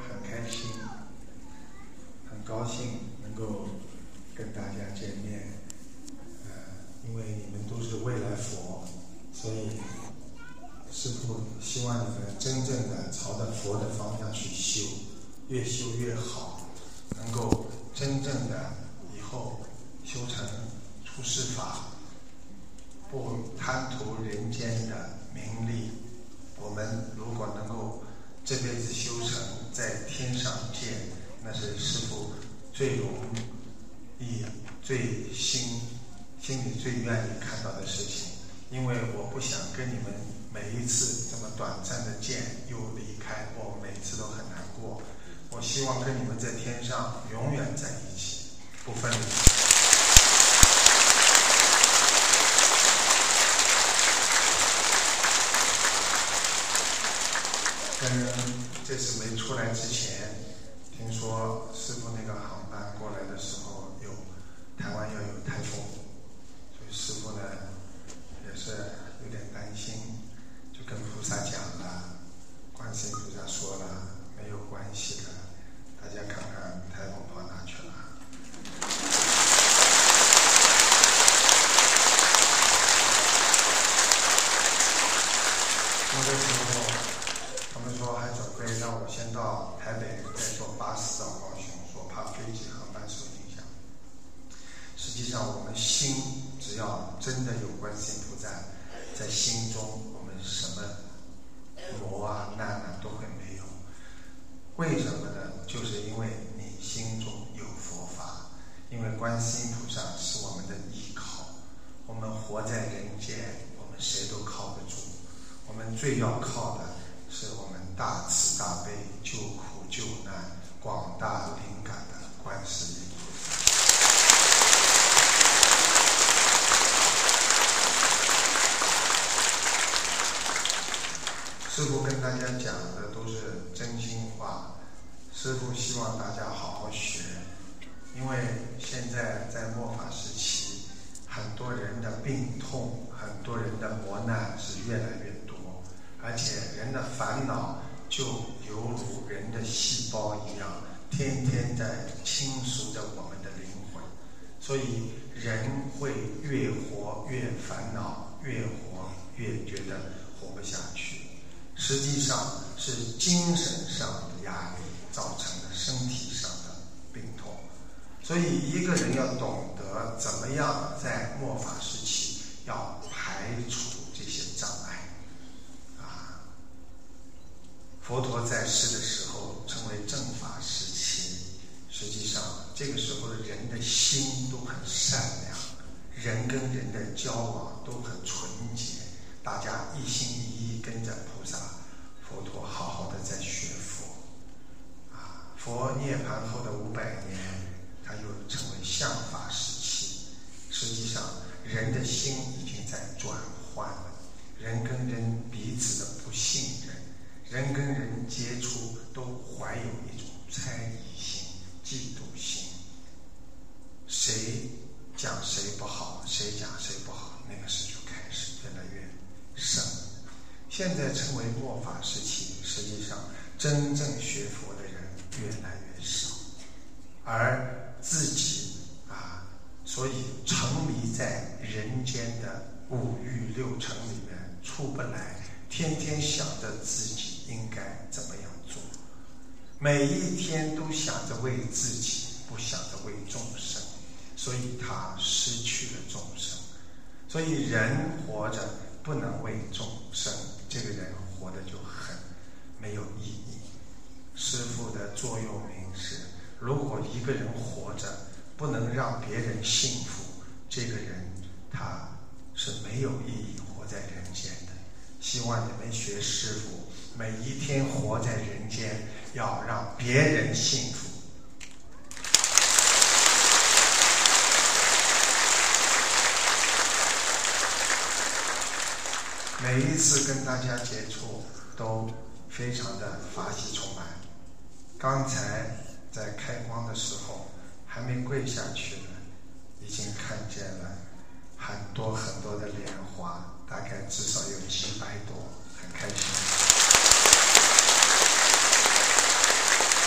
很开心，很高兴能够跟大家见面。因为你们都是未来佛，所以师父希望你们真正的朝着佛的方向去修，越修越好，能够真正的以后修成出世法，不贪图人间的名利。我们如果能够这辈子修成在天上见，那是师父最容易、最心里最愿意看到的事情。因为我不想跟你们每一次这么短暂的见又离开，我每次都很难过。我希望跟你们在天上永远在一起，不分离。这次没出来之前，听说师父那个航班过来的时候，台湾要有台风，所以师父呢也是有点担心，就跟菩萨讲了，观世音菩萨说了，没有关系的，大家看看台风跑哪去了。那个时候他们说还准备让我先到台北，再坐巴士到高雄，说怕飞机航班受影响。实际上我们心只要真的有观世音菩萨在心中，我们什么磨啊难啊都会没有。为什么呢？就是因为你心中有佛法，因为观世音菩萨是我们的依靠。我们活在人间，我们谁都靠不住，我们最要靠的是我们大慈大悲、救苦救难、广大灵感的观世音菩萨。师父跟大家讲的都是真心话，师父希望大家好好学，因为现在在末法时期，很多人的病痛，很多人的磨难是越来越多，而且人的烦恼就犹如人的细胞一样，天天在侵蚀着我们的灵魂，所以人会越活越烦恼，越活越觉得活不下去。实际上是精神上的压力造成的身体上的病痛。所以一个人要懂得怎么样在末法时期要排除这些障碍。佛陀在世的时候称为正法时期，实际上这个时候的人的心都很善良，人跟人的交往都很纯洁，大家一心一意跟着菩萨佛陀好好的在学佛。佛涅槃后的500年，它又称为相法时期。实际上人的心已经在转换了，人跟人彼此的不信任，人跟人接触都怀有一种猜疑心、嫉妒心，谁讲谁不好，谁讲谁不好，那个时就开始越来越深。现在称为末法时期，实际上真正学佛的人越来越少，而自己所以沉迷在人间的5欲6尘里面出不来，天天想着自己应该怎么样做，每一天都想着为自己，不想着为众生，所以他失去了众生。所以人活着不能为众生，这个人活得就很没有意义。师父的座右铭是：如果一个人活着不能让别人幸福，这个人他是没有意义活在人间的。希望你们学师父，每一天活在人间，要让别人幸福。每一次跟大家接触都非常的法喜充满。刚才在开光的时候还没跪下去呢，已经看见了很多很多的莲花，大概至少有几百朵，很开心。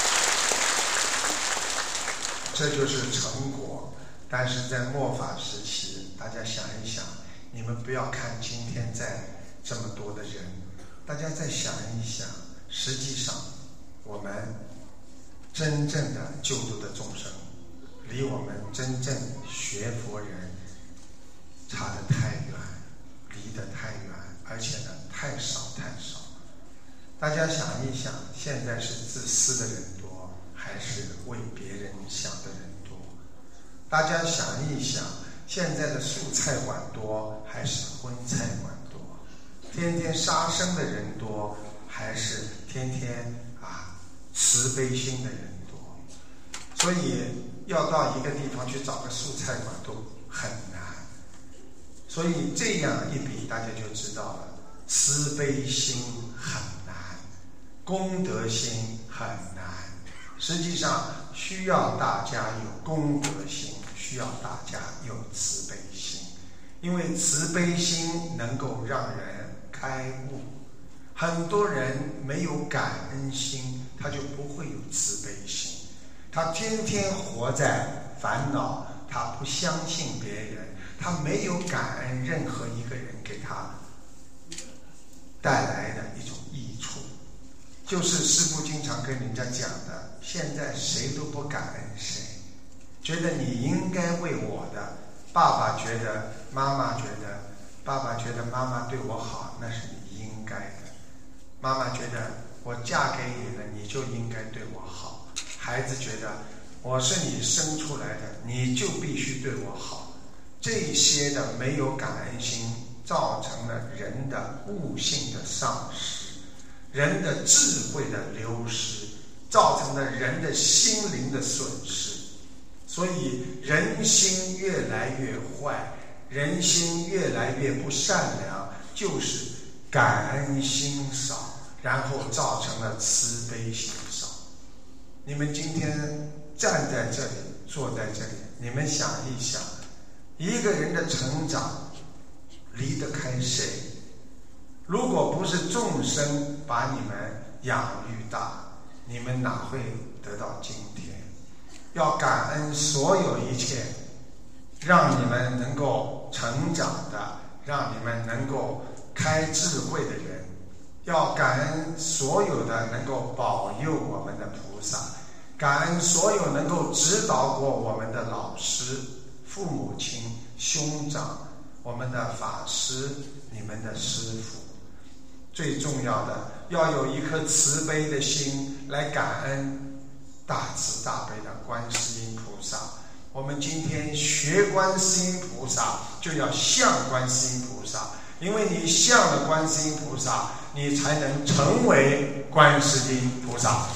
这就是成果。但是在末法时期，大家想一想，你们不要看今天在这么多的人，大家再想一想，实际上我们真正的救度的众生，离我们真正学佛人差得太远，离得太远，而且呢太少太少。大家想一想，现在是自私的人多，还是为别人想的人多？大家想一想，现在的素菜馆多，还是荤菜馆多？天天杀生的人多，还是天天慈悲心的人多？所以要到一个地方去找个素菜馆都很难。所以这样一比，大家就知道了，慈悲心很难，功德心很难。实际上需要大家有功德心，需要大家有慈悲心，因为慈悲心能够让人开悟。很多人没有感恩心，他就不会有慈悲心，他天天活在烦恼，他不相信别人，他没有感恩任何一个人给他带来的一种益处。就是师父经常跟人家讲的，现在谁都不感恩谁，觉得你应该为我的，爸爸觉得妈妈觉得，爸爸觉得妈妈对我好，那是你应该的。妈妈觉得我嫁给你了，你就应该对我好。孩子觉得我是你生出来的，你就必须对我好。这些的没有感恩心，造成了人的悟性的丧失，人的智慧的流失，造成了人的心灵的损失。所以人心越来越坏，人心越来越不善良，就是感恩心少，然后造成了慈悲心少。你们今天站在这里，坐在这里，你们想一想，一个人的成长离得开谁？如果不是众生把你们养育大，你们哪会得到今天？要感恩所有一切让你们能够成长的，让你们能够开智慧的人，要感恩所有的能够保佑我们的菩萨，感恩所有能够指导过我们的老师、父母亲、兄长，我们的法师，你们的师父。最重要的，要有一颗慈悲的心来感恩大慈大悲的观世音菩萨。我们今天学观世音菩萨，就要像观世音菩萨，因为你像了观世音菩萨，你才能成为观世音菩萨。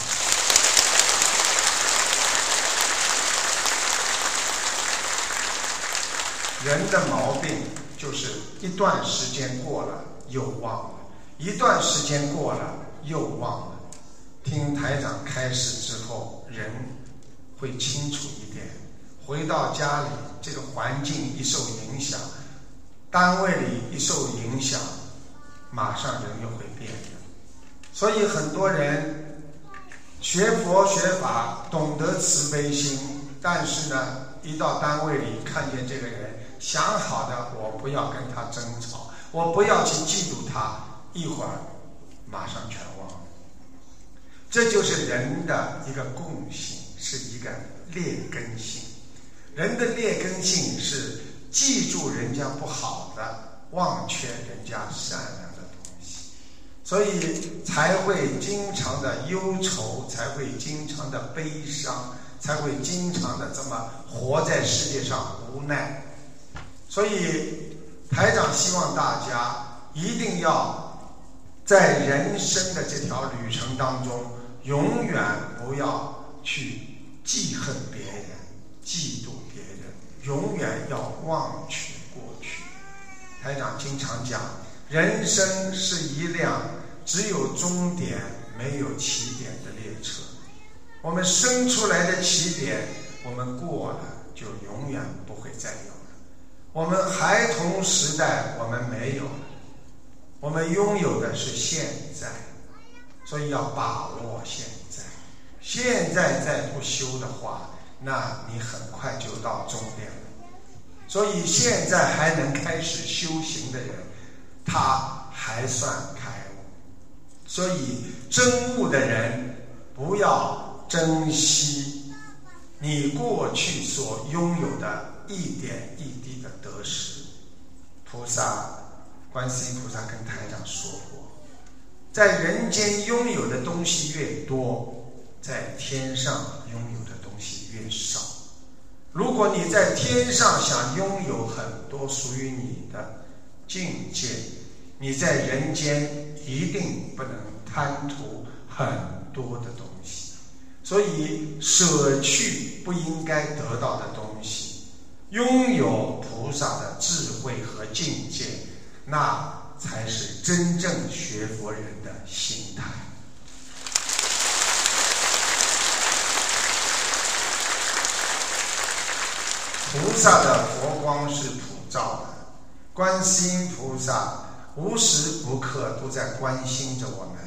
人的毛病就是一段时间过了又忘了，一段时间过了又忘了。听台长开示之后，人会清楚一点。回到家里，这个环境一受影响，单位里一受影响，马上人又会变的。所以很多人学佛学法，懂得慈悲心，但是呢，一到单位里看见这个人，想好的我不要跟他争吵，我不要去嫉妒他，一会儿马上全忘了。这就是人的一个共性，是一个劣根性。人的劣根性是记住人家不好的，忘却人家善良的东西，所以才会经常的忧愁，才会经常的悲伤，才会经常的这么活在世界上无奈。所以台长希望大家一定要在人生的这条旅程当中，永远不要去记恨别人，嫉妒别人，永远要忘却过去。台长经常讲，人生是一辆只有终点没有起点的列车。我们生出来的起点，我们过了就永远不会再有了。我们孩童时代我们没有了，我们拥有的是现在，所以要把握现在。现在再不修的话， 那你很快就到终点了。所以现在还能开始修行的人，他还算开悟。所以真悟的人，不要珍惜你过去所拥有的一点一滴的得失。菩萨，观世音菩萨跟台长说过，在人间拥有的东西越多，在天上拥有的东西越少。如果你在天上想拥有很多属于你的境界，你在人间一定不能贪图很多的东西。所以舍去不应该得到的东西，拥有菩萨的智慧和境界，那才是真正学佛人的心态。菩萨的佛光是普照的，观世音菩萨无时不刻都在关心着我们。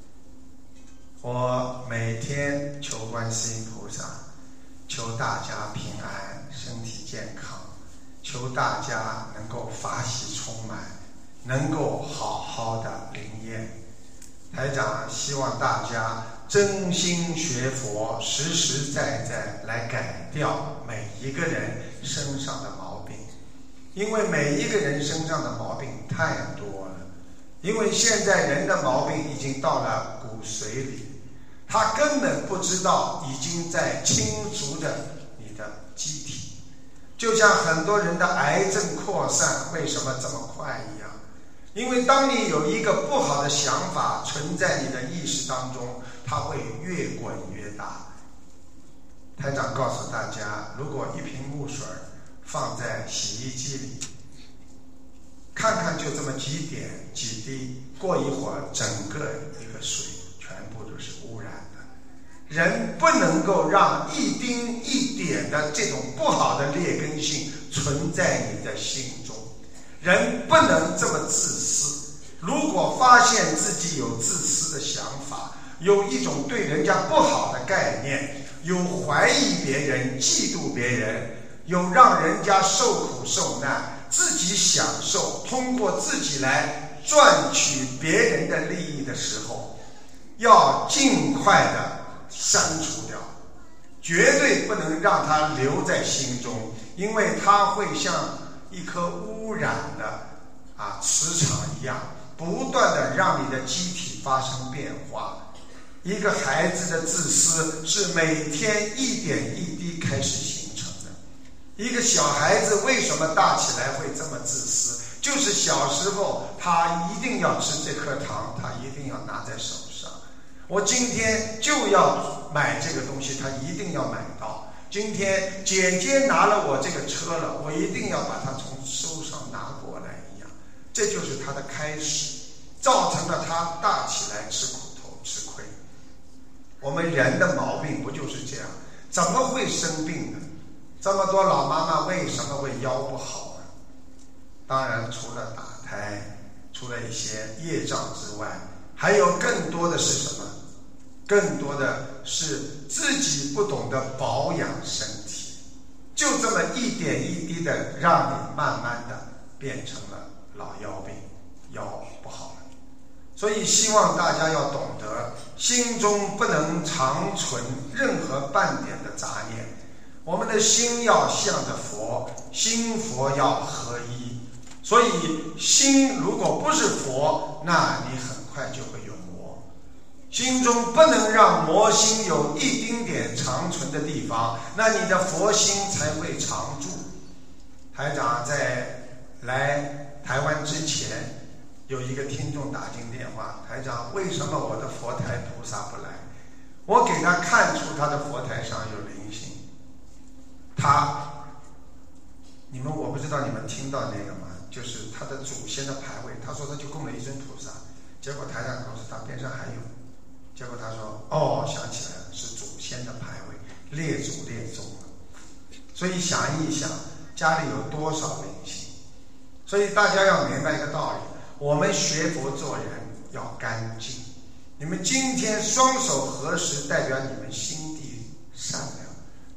我每天求观世音菩萨，求大家平安，身体健康，求大家能够法喜充满，能够好好的灵验。台长希望大家真心学佛，实实在在来改掉每一个人身上的毛病。因为每一个人身上的毛病太多了，因为现在人的毛病已经到了骨髓里，他根本不知道已经在侵蚀着你的机体。就像很多人的癌症扩散为什么这么快一样，因为当你有一个不好的想法存在你的意识当中，它会越滚越大。台长告诉大家，如果一瓶木水放在洗衣机里，看看就这么几点几滴，过一会儿整个一个水全部都是污染的。人不能够让一丁一点的这种不好的劣根性存在你的心中，人不能这么自私。如果发现自己有自私的想法，有一种对人家不好的概念，有怀疑别人，嫉妒别人，有让人家受苦受难，自己享受，通过自己来赚取别人的利益的时候，要尽快的删除掉，绝对不能让它留在心中，因为它会像一颗污染的磁场一样，不断的让你的机体发生变化。一个孩子的自私是每天一点一滴开始形成的。一个小孩子为什么大起来会这么自私，就是小时候他一定要吃这颗糖，他一定要拿在手上，我今天就要买这个东西，他一定要买到。今天姐姐拿了我这个车了，我一定要把它从手上拿过来一样。这就是他的开始，造成了他大起来吃苦头吃亏。我们人的毛病不就是这样？怎么会生病呢？这么多老妈妈为什么会腰不好呢？当然除了打胎，除了一些业障之外，还有更多的是什么？更多的是自己不懂得保养身体，就这么一点一滴的让你慢慢的变成了老腰病，腰不好了。所以希望大家要懂得，心中不能常存任何半点的杂念，我们的心要向着佛，心佛要合一。所以心如果不是佛，那你很快就会有魔。心中不能让魔心有一丁点长存的地方，那你的佛心才会常住。台长在来台湾之前，有一个听众打进电话，台长，为什么我的佛台菩萨不来？我给他看出他的佛台上有灵性。我不知道你们听到那个吗？就是他的祖先的牌位，他说他就供了一尊菩萨，结果台长告诉他边上还有，结果他说想起来了，是祖先的牌位，列祖列宗了。所以想一想，家里有多少灵性？所以大家要明白一个道理，我们学佛做人要干净。你们今天双手合十，代表你们心地善良，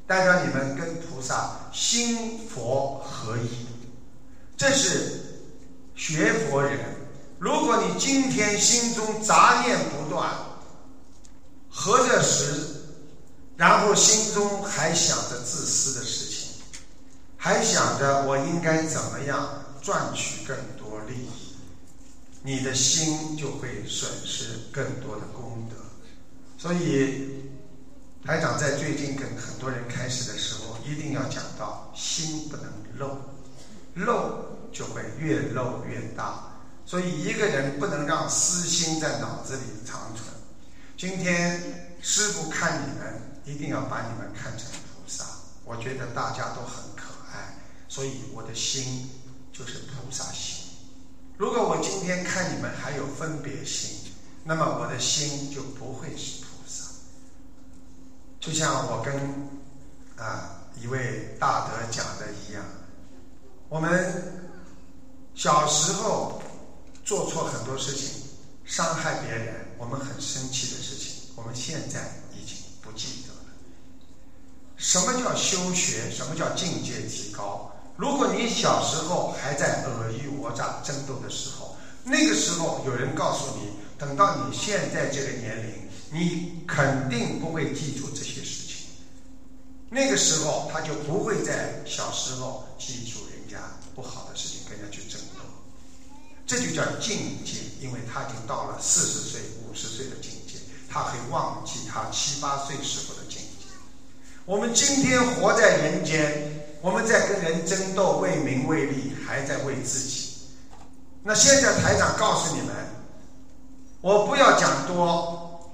代表你们跟菩萨心佛合一。这是学佛人。如果你今天心中杂念不断，合着时，然后心中还想着自私的事情，还想着我应该怎么样赚取更多利益，你的心就会损失更多的功德。所以台长在最近跟很多人开始的时候，一定要讲到心不能漏，漏就会越漏越大。所以一个人不能让私心在脑子里长存。今天师父看你们，一定要把你们看成菩萨。我觉得大家都很可爱，所以我的心就是菩萨心。如果我今天看你们还有分别心，那么我的心就不会是菩萨。就像我跟一位大德讲的一样，我们小时候做错很多事情，伤害别人，我们很生气的事情，我们现在已经不记得了。什么叫修学？什么叫境界提高？如果你小时候还在尔虞我诈争斗的时候，那个时候有人告诉你，等到你现在这个年龄，你肯定不会记住这些事情。那个时候他就不会在小时候记住人家不好的事情，跟人家去争斗。这就叫境界，因为他已经到了40岁、50岁的境界，他会忘记他7、8岁时候的境界。我们今天活在人间，我们在跟人争斗，为名为利，还在为自己。那现在台长告诉你们，我不要讲多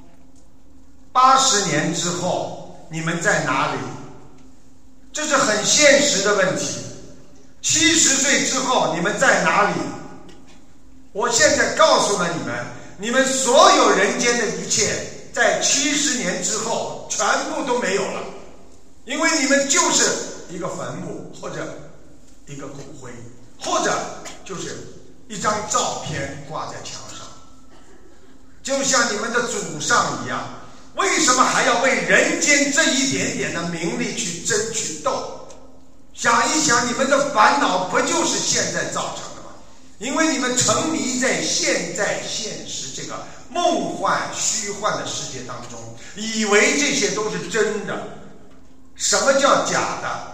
，80年之后你们在哪里？这是很现实的问题。70岁之后你们在哪里？我现在告诉了你们，你们所有人间的一切，在70年之后全部都没有了，因为你们就是一个坟墓，或者一个骨灰，或者就是一张照片挂在墙上。就像你们的祖上一样，为什么还要为人间这一点点的名利去争取斗？想一想，你们的烦恼不就是现在造成的吗？因为你们沉迷在现在现实这个梦幻虚幻的世界当中，以为这些都是真的。什么叫假的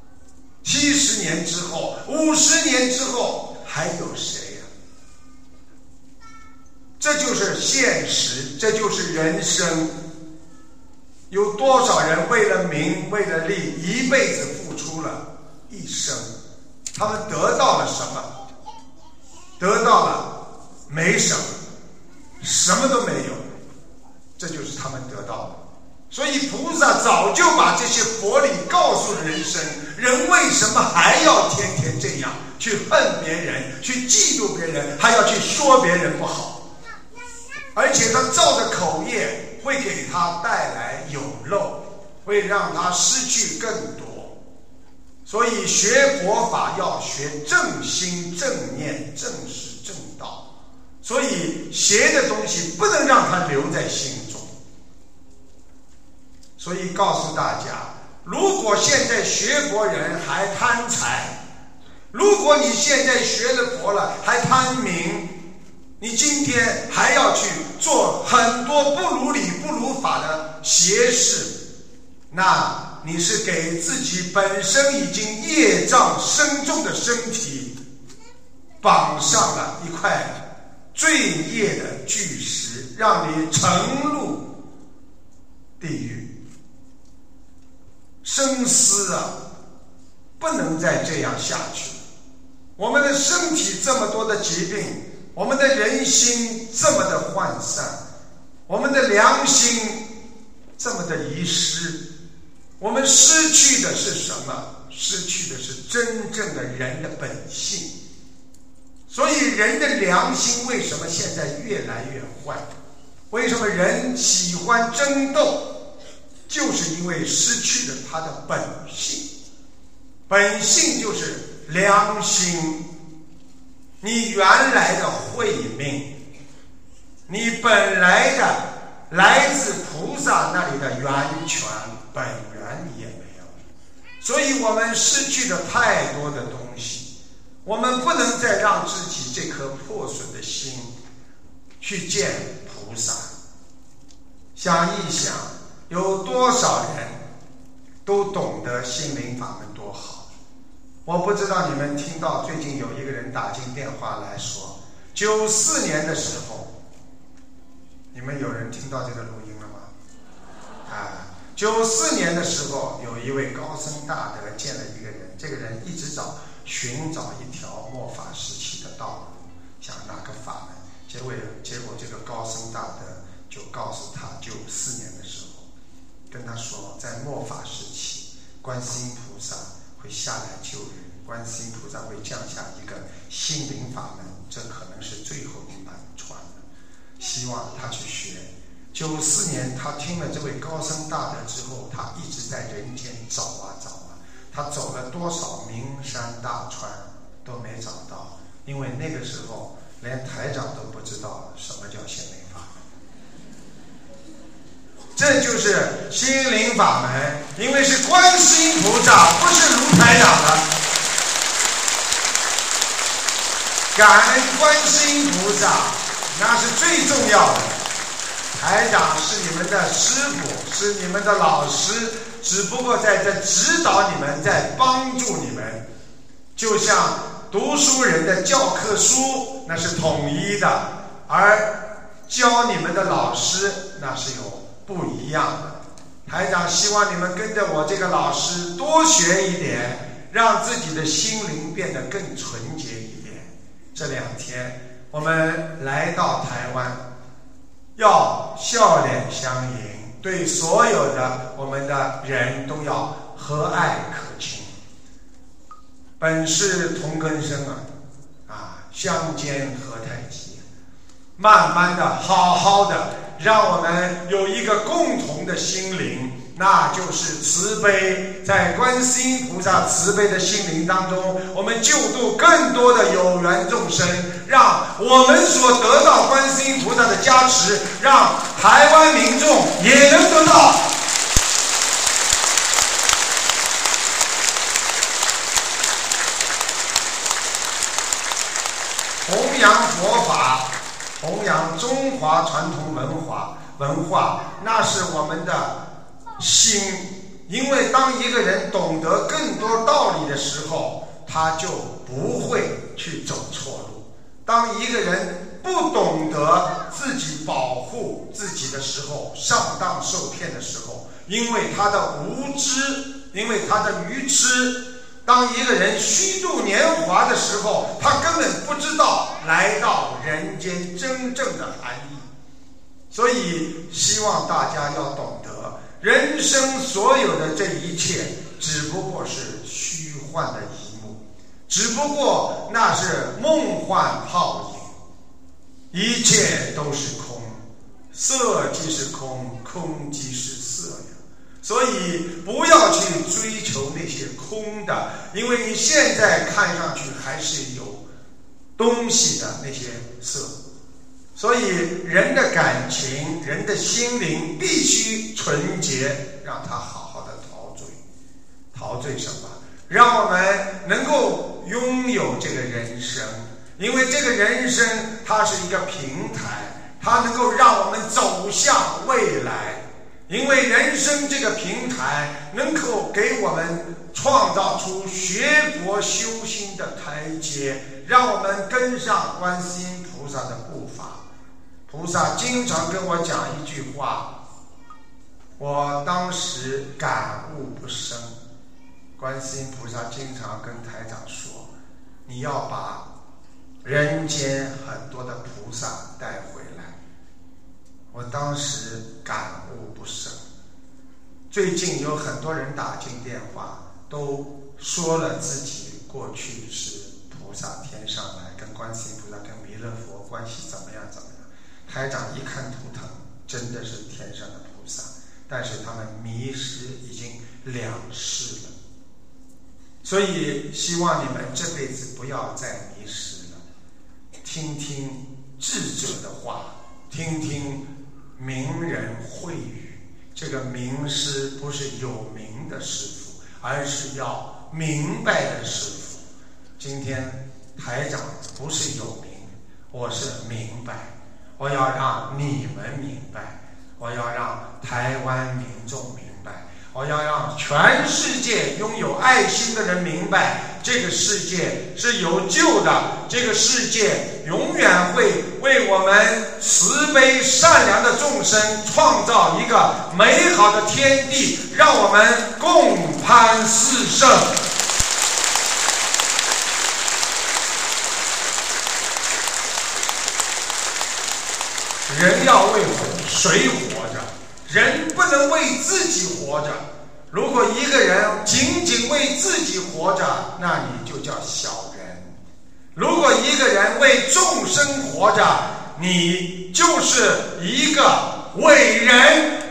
？70年之后、50年之后还有谁呀？这就是现实，这就是人生。有多少人为了名为了利，一辈子付出了一生，他们得到了什么？得到了没什么，什么都没有，这就是他们得到的。所以菩萨早就把这些佛理告诉了人生，人为什么还要天天这样去恨别人，去嫉妒别人，还要去说别人不好？而且他造的口业会给他带来有漏，会让他失去更多。所以学佛法要学正心正念正识正道，所以邪的东西不能让它留在心中。所以告诉大家，如果现在学佛人还贪财，如果你现在学了佛了还贪名，你今天还要去做很多不如理不如法的邪事，那你是给自己本身已经业障深重的身体绑上了一块罪业的巨石，让你沉入地狱。生死不能再这样下去。我们的身体这么多的疾病，我们的人心这么的涣散，我们的良心这么的遗失，我们失去的是什么？失去的是真正的人的本性。所以人的良心为什么现在越来越坏？为什么人喜欢争斗？就是因为失去了他的本性。本性就是良心，你原来的慧命，你本来的来自菩萨那里的源泉本源你也没有。 所以我们失去了太多的东西，我们不能再让自己这颗破损的心去见菩萨。想一想，有多少人都懂得心灵法门多好。我不知道你们听到最近有一个人打进电话来说，94年的时候，你们有人听到这个录音了吗？94年的时候，有一位高僧大德见了一个人，这个人一直寻找一条末法时期的道路，想哪个法门，结果这个高僧大德就告诉他，94年的时候跟他说，在末法时期，观世音菩萨会下来救人，观世音菩萨会降下一个心灵法门，这可能是最后一版传的，希望他去学。94年他听了这位高僧大德之后，他一直在人间找啊，他走了多少名山大川都没找到，因为那个时候连台长都不知道什么叫心灵法门。这就是心灵法门，因为是观世音菩萨，不是卢台长的。感恩观世音菩萨，那是最重要的。台长是你们的师父，是你们的老师，只不过在这指导你们，在帮助你们。就像读书人的教科书那是统一的，而教你们的老师那是有不一样的。台长希望你们跟着我这个老师多学一点，让自己的心灵变得更纯洁一点。这2天我们来到台湾，要笑脸相迎，对所有的我们的人都要和蔼可亲。本是同根生相煎何太急，慢慢的好好的让我们有一个共同的心灵，那就是慈悲。在观世音菩萨慈悲的心灵当中，我们救度更多的有缘众生，让我们所得到观世音菩萨的加持，让台湾民众也能得到。弘扬佛法，弘扬中华传统文化，那是我们的心。因为当一个人懂得更多道理的时候，他就不会去走错路。当一个人不懂得自己保护自己的时候，上当受骗的时候，因为他的无知，因为他的愚痴。当一个人虚度年华的时候，他根本不知道来到人间真正的含义。所以希望大家要懂得，人生所有的这一切只不过是虚幻的一幕，只不过那是梦幻泡影，一切都是空，色即是空，空即是色呀。所以不要去追求那些空的，因为你现在看上去还是有东西的那些色。所以人的感情，人的心灵必须纯洁，让它好好的陶醉。陶醉什么？让我们能够拥有这个人生，因为这个人生它是一个平台，它能够让我们走向未来。因为人生这个平台能够给我们创造出学佛修心的台阶，让我们跟上观世音菩萨的步伐。菩萨经常跟我讲一句话，我当时感悟不深。观世音菩萨经常跟台长说，你要把人间很多的菩萨带回来。我当时感悟不深。最近有很多人打进电话，都说了自己过去是菩萨天上来，跟观世音菩萨跟弥勒佛关系怎么样。台长一看图腾，真的是天上的菩萨，但是他们迷失已经两世了。所以希望你们这辈子不要再迷失了，听听智者的话，听听名人慧语。这个名师不是有名的师傅， 而是要明白的师父。今天台长不是有名，我是明白，我要让你们明白，我要让台湾民众明白，我要让全世界拥有爱心的人明白，这个世界是有救的，这个世界永远会为我们慈悲善良的众生创造一个美好的天地，让我们共攀四圣。人要为谁活着？人不能为自己活着。如果一个人仅仅为自己活着，那你就叫小人；如果一个人为众生活着，你就是一个伟人。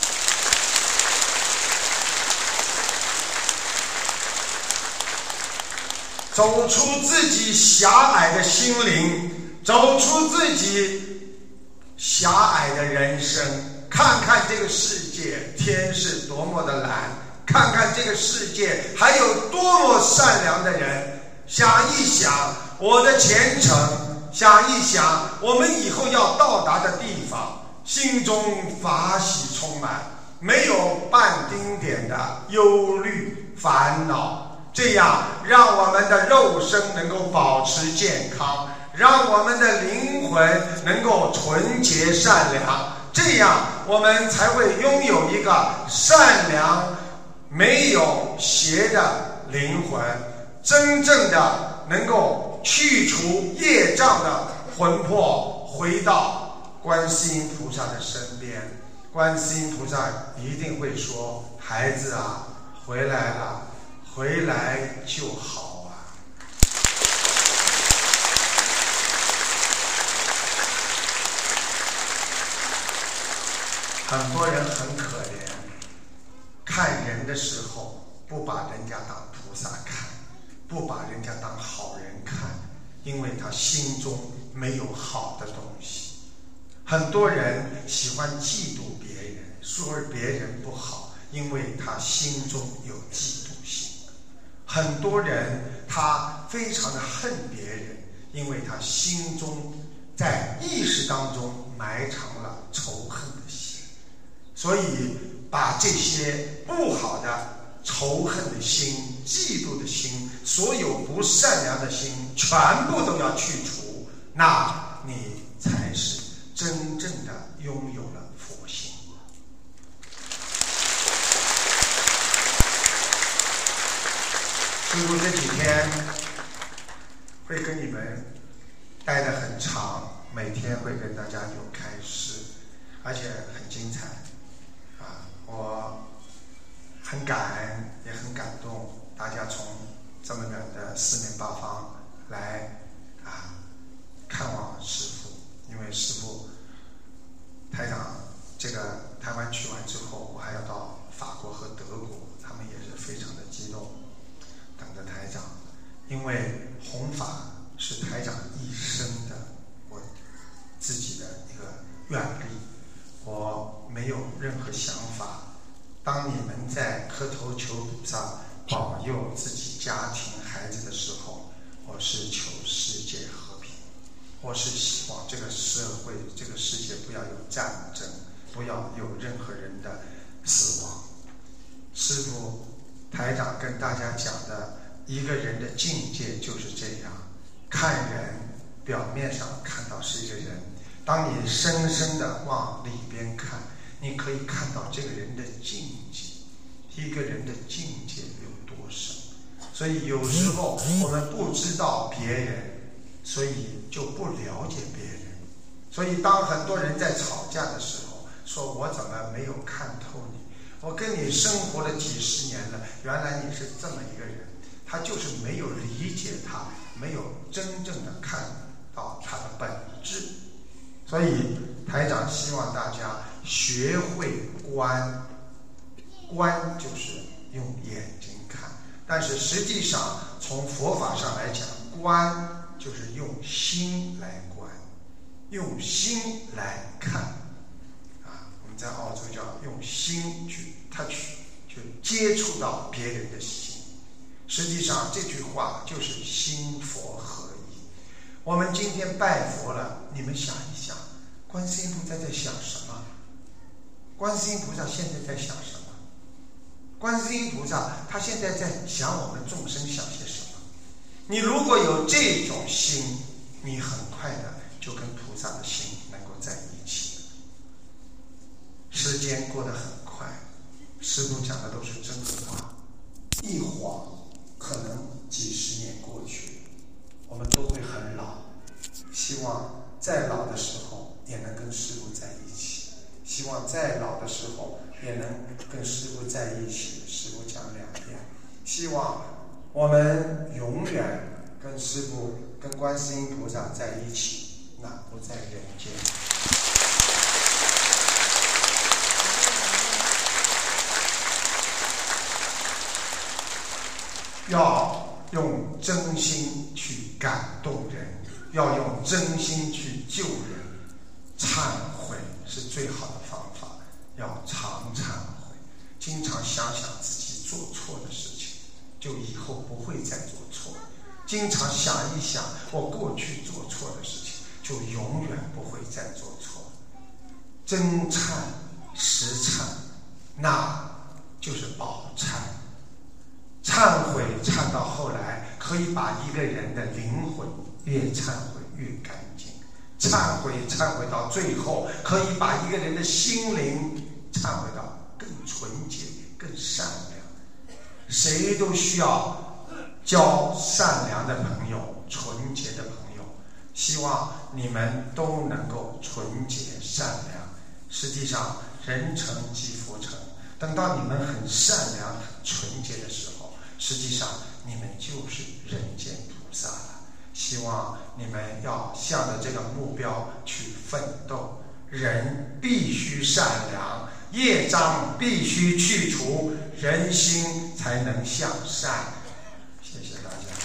走出自己狭隘的心灵，走出自己狭隘的人生，看看这个世界天是多么的蓝，看看这个世界还有多么善良的人，想一想我的前程，想一想我们以后要到达的地方，心中法喜充满，没有半丁点的忧虑烦恼，这样让我们的肉身能够保持健康，让我们的灵魂能够纯洁善良，这样我们才会拥有一个善良没有邪的灵魂，真正的能够去除业障的魂魄，回到观世音菩萨的身边。观世音菩萨一定会说，孩子啊，回来了，回来就好啊。很多人很可怜，看人的时候不把人家当菩萨看，不把人家当好人看，因为他心中没有好的东西。很多人喜欢嫉妒别人，说别人不好，因为他心中有嫉妒心。很多人他非常的恨别人，因为他心中在意识当中埋藏了仇恨的心。所以把这些不好的仇恨的心、嫉妒的心，所有不善良的心全部都要去除，那你才是真正的拥有了佛性。师父这几天会跟你们待得很长，每天会跟大家有开示，而且很精彩我很感恩，也很感动，大家从这么远的四面八方来看望师父。因为师父台长这个台湾去完之后，我还要到法国和德国，他们也是非常的激动，等着台长。因为弘法是台长一生的我自己的一个愿力，我没有任何想法。当你们在磕头求菩萨保佑自己家庭孩子的时候，我是求世界和平，我是希望这个社会这个世界不要有战争，不要有任何人的死亡。师父台长跟大家讲的一个人的境界就是这样，看人表面上看到是一个人，当你深深的往里边看，你可以看到这个人的境界，一个人的境界有多深。所以有时候我们不知道别人，所以就不了解别人。所以当很多人在吵架的时候，说我怎么没有看透你，我跟你生活了几十年了，原来你是这么一个人，他就是没有理解他，没有真正的看到他的本质。所以台长希望大家学会观，观就是用眼睛看，但是实际上从佛法上来讲，观就是用心来观，用心来看我们在澳洲叫用心去 touch， 去接触到别人的心。实际上这句话就是心佛合一。我们今天拜佛了，你们想一想，观世音菩萨在想什么？观世音菩萨现在在想什么？观世音菩萨他现在在想我们众生想些什么？你如果有这种心，你很快的就跟菩萨的心能够在一起了。时间过得很快，师父讲的都是真话，一晃可能几十年过去，我们都会很老。希望再老的时候也能跟师父在一起，希望再老的时候也能跟师父在一起。师父讲2遍，希望我们永远跟师父、跟观世音菩萨在一起，那不在人间。要用真心去感动人，要用真心去救人。忏悔是最好的方法，要常忏悔，经常想想自己做错的事情，就以后不会再做错。经常想一想我过去做错的事情，就永远不会再做错。真忏实忏，那就是宝忏。忏悔忏到后来，可以把一个人的灵魂越忏悔越干净。忏悔到最后，可以把一个人的心灵忏悔到更纯洁、更善良。谁都需要交善良的朋友、纯洁的朋友。希望你们都能够纯洁善良。实际上，人成即佛成。等到你们很善良、很纯洁的时候，实际上你们就是人间菩萨了。希望你们要向着这个目标去奋斗。人必须善良，业障必须去除，人心才能向善。谢谢大家。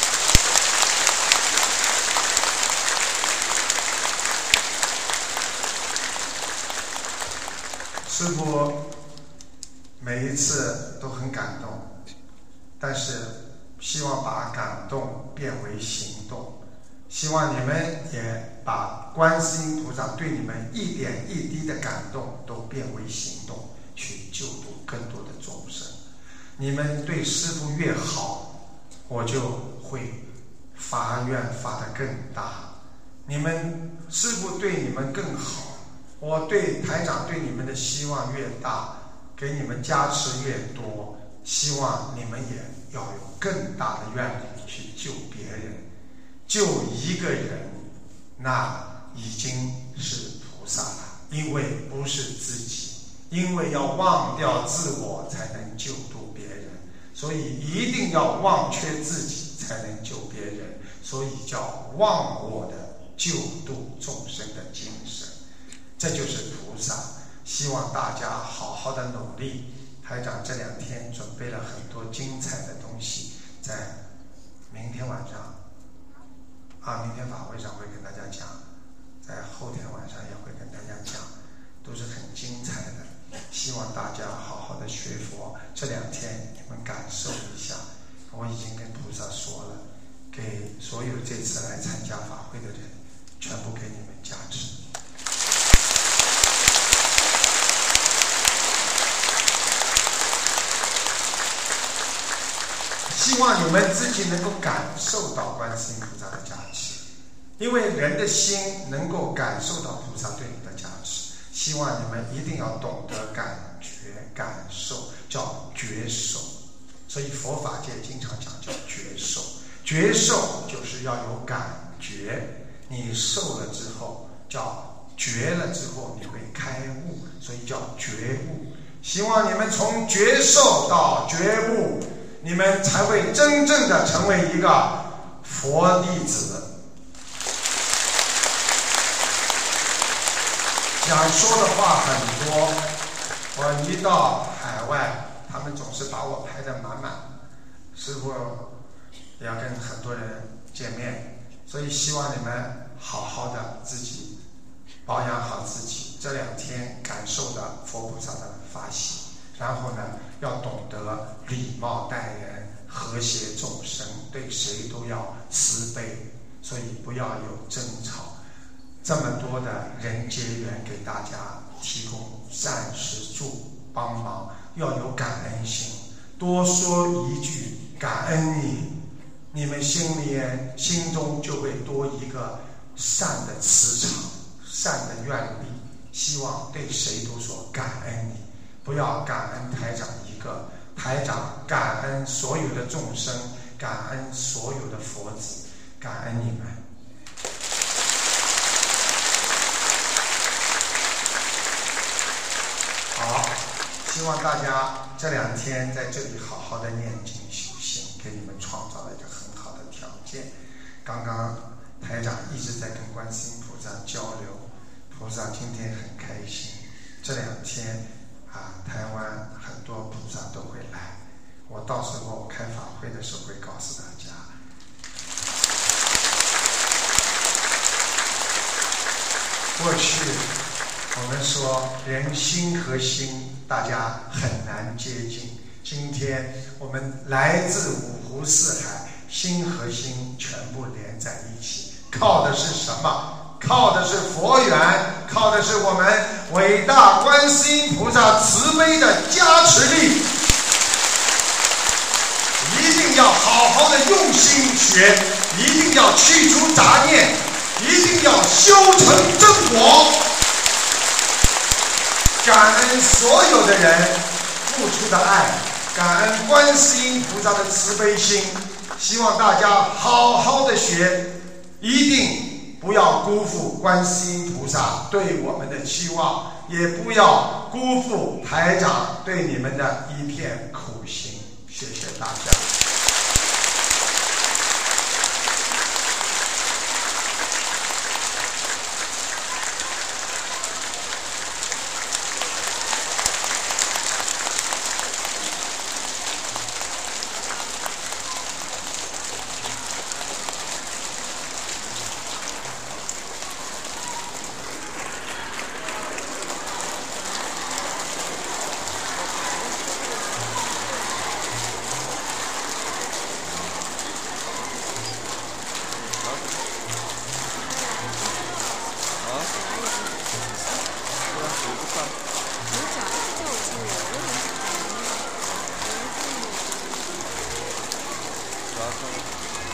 师父每一次都很感动，但是希望把感动变为行动，希望你们也把观世音菩萨对你们一点一滴的感动都变为行动，去救度更多的众生。你们对师父越好，我就会发愿发得更大。你们师父对你们更好，我对台长对你们的希望越大，给你们加持越多，希望你们也要有更大的愿力去救别人。救一个人，那已经是菩萨了，因为不是自己，因为要忘掉自我才能救度别人，所以一定要忘却自己才能救别人，所以叫忘我的救度众生的精神。这就是菩萨。希望大家好好的努力。台长这2天准备了很多精彩的东西，在明天晚上明天法会上会跟大家讲，在后天晚上也会跟大家讲，都是很精彩的。希望大家好好的学佛。这2天你们感受一下，我已经跟菩萨说了，给所有这次来参加法会的人，全部给你们加持。希望你们自己能够感受到观世音菩萨的加持，因为人的心能够感受到菩萨对你的加持。希望你们一定要懂得感觉、感受，叫觉受。所以佛法界经常讲叫觉受，觉受就是要有感觉。你受了之后，叫觉了之后，你会开悟，所以叫觉悟。希望你们从觉受到觉悟，你们才会真正的成为一个佛弟子。想说的话很多，我一到海外，他们总是把我排得满满。师父也要跟很多人见面，所以希望你们好好的自己保养好自己。这2天感受的佛菩萨的法喜， 然后呢，要懂得礼貌待人，和谐众生，对谁都要慈悲，所以不要有争吵。这么多的人结缘给大家提供善事助帮忙，要有感恩心，多说一句感恩你们心中就会多一个善的磁场，善的愿力，希望对谁都说感恩你，不要感恩台长一个，台长感恩所有的众生，感恩所有的佛子，感恩你们。好，希望大家这2天在这里好好的念经修行，给你们创造了一个很好的条件。刚刚台长一直在跟观世音菩萨交流，菩萨今天很开心。这2天台湾很多菩萨都会来，我到时候开法会的时候会告诉大家。过去我们说人心和心大家很难接近，今天我们来自五湖四海，心和心全部连在一起，靠的是什么？靠的是佛缘，靠的是我们伟大观世音菩萨慈悲的加持力。一定要好好的用心学，一定要去除杂念，一定要修成正果。感恩所有的人付出的爱，感恩观世音菩萨的慈悲心，希望大家好好的学，一定不要辜负观世音菩萨对我们的期望，也不要辜负台长对你们的一片苦心。谢谢大家。 Gracias.